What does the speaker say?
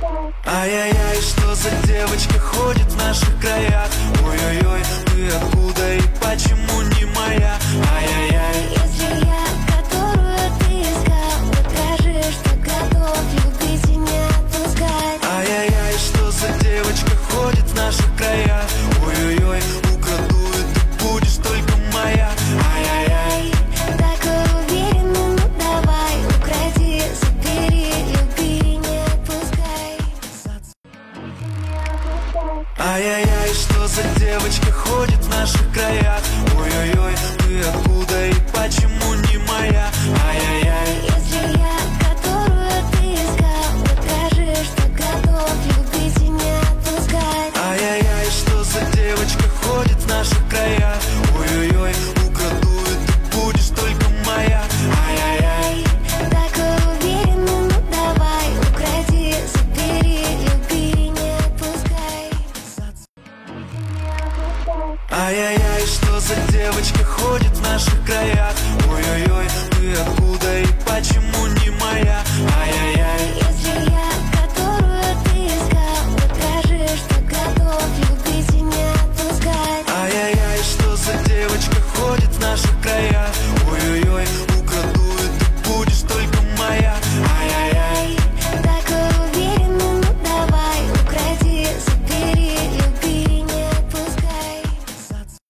Ай-яй-яй, что за девочка ходит в наших краях? Ой-ой-ой, ты откуда и почему не моя? Ай-яй-яй. Если я, которую ты искал, докажи, что готов любить и не отпускать. Ай-яй-яй, что за девочка ходит в наших краях? Ой-ой-ой, украду и ты будешь только моя. Ай-яй-яй. Такой уверенный, ну давай, укради, забери, люби, не отпускай. Ай-яй-яй, что за девочка ходит в наших краях? Ой-ой-ой, ты откуда и почему не моя? Ай-яй-яй. Если я, которую ты искал, докажи, что готов любить и не отпускать. Ай-яй-яй, что за девочка ходит в наших краях? Ой-ой-ой, украду и ты будешь только моя. Ай-яй-яй. Такой уверенный, ну давай, укради, забери, люби, не отпускай. Ай-яй-яй, что за девочка ходит в наших краях? Ой-ой-ой, ты откуда и почему